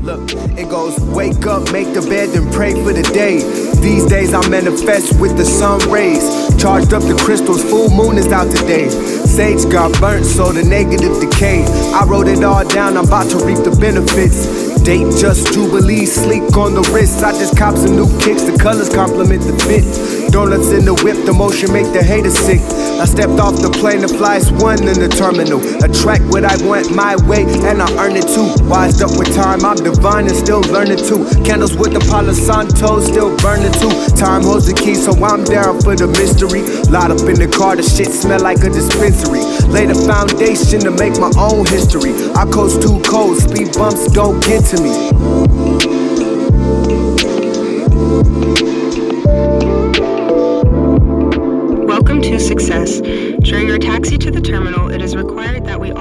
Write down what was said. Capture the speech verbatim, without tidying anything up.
Look, it goes, wake up, make the bed, and pray for the day. These days I manifest with the sun rays. Charged up the crystals, full moon is out today. Sage got burnt, so the negative decay. I wrote it all down, I'm about to reap the benefits. Date just jubilee, sleek on the wrist. I just cop some new kicks, the colors complement the fit. Donuts in the whip, the motion make the haters sick. I stepped off the plane, the fly's one in the terminal. Attract what I want my way, and I earn it too. Wised up with time, I'm divine and still learning too. Candles with the Palo Santo, still burning too. Time holds the key, so I'm down for the mystery. Lot up in the car, the shit smell like a dispensary. Lay the foundation to make my own history. I coast too cold, speed bumps don't get to me. Welcome to Success. During our taxi to the terminal, it is required that we